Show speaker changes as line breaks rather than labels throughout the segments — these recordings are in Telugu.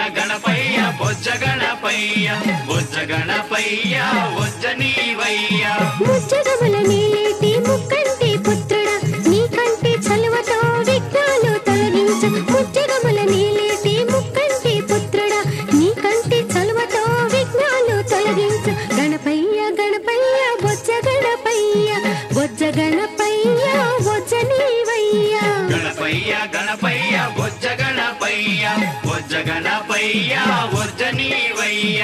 గణపయ్య బొజ్జ గణపయ్య బొజ్జ గణపయ్య బొజ్జ నీవయ్య
ముచ్చగముల నీలేటి ముక్కంటి పుత్రుడా నీ కంటి చలువతో విఘ్నాలు తొలగించు ముచ్చగముల నీలేటి ముక్కంటి పుత్రుడా నీ కంటి చలువతో విఘ్నాలు తొలగించు గణపయ్య గణపయ్య బొజ్జ గణపయ్య బొజ్జ గణపయ్య బొజ్జ నీవయ్య
గణపయ్య గణపయ్య బొజ్జ గణపయ్య బొజ్జ గణపయ్య బొజ్జ నీవయ్య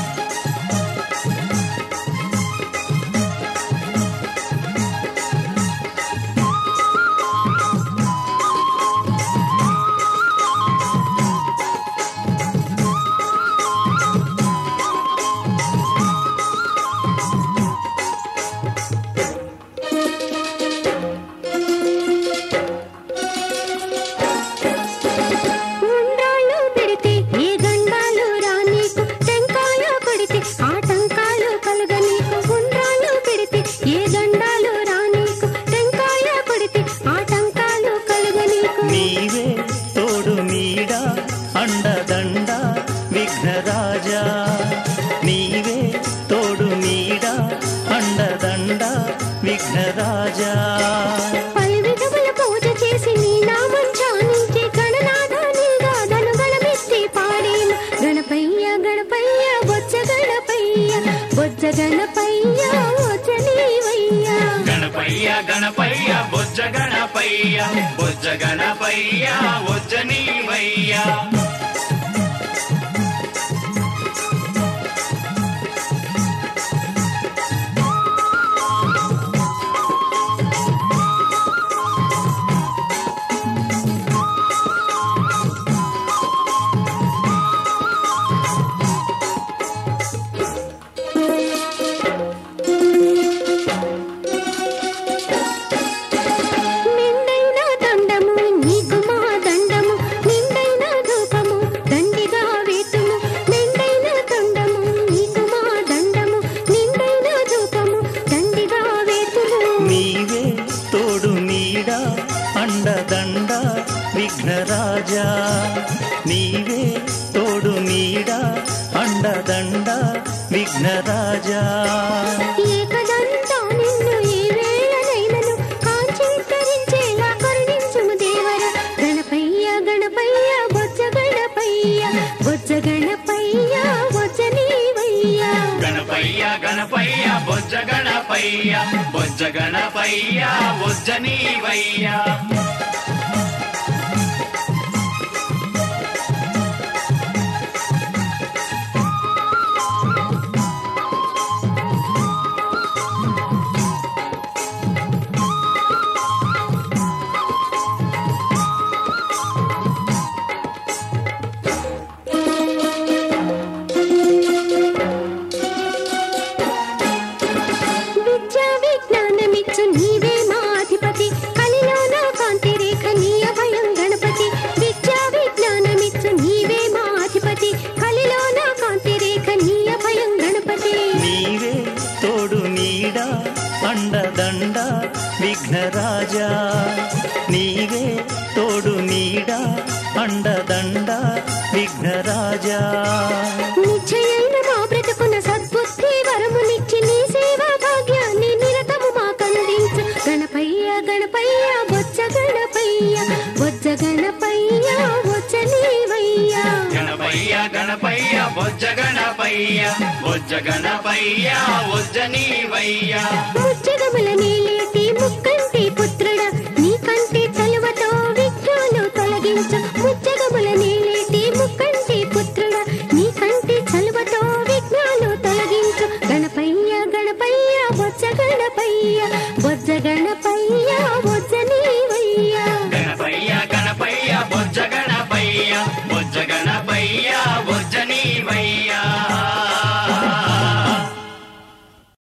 అండదండ విఘ్నరాజా నీవే తోడు నీడ అండదండ విఘ్నరాజా
పలు విధముల పూజ చేసి నీ నామం ధ్యానించి గణనాథ నీ గాథను గళమెత్తి పాడేను గణపయ్య గణపయ్య బొజ్జ గణపయ్య బొజ్జ గణపయ్య బొజ్జ నీవయ్య
గణపయ్య గణపయ్య బొజ్జ గణపయ్య బొజ్జ గణపయ్య బొజ్జ నీవయ్య
అండదండ విఘ్నరాజా నీవే తోడు నీడ అండదండ విఘ్నరాజా
ఏకదంతా నిన్ను ఏ వేళనైనను కాంచి విస్తరించేలా కరుణించుము దేవర గణపయ్య గణపయ్య బొజ్జ గణపయ్య బొజ్జ గణపయ్య బొజ్జ నీవయ్య
గణపయ్య గణపయ్య బొజ్జ గణపయ్య బొజ్జ గణపయ్య బొజ్జ నీవయ్య
అండదండ విఘ్నరాజా నీవే తోడు నీడ అండదండ విఘ్నరాజా
నిశ్చయైన మా బ్రతుకున సద్బుద్ధి వరమునిచ్చి నీ సేవా భాగ్యాన్ని నిరతము మాకందించు గణపయ్య గణపయ్య బొజ్జ గణపయ్య బొజ్జ గణపయ్య బొజ్జ నీవయ్య
గణపయ్య గణపయ్య బొజ్జ గణపయ్య బొజ్జ గణపయ్య బొజ్జ నీవయ్య
ముచ్చగముల నీలేటి ముక్కంటి పుత్రుడా నీ కంటి చలువతో విఘ్నాలు తొలగించు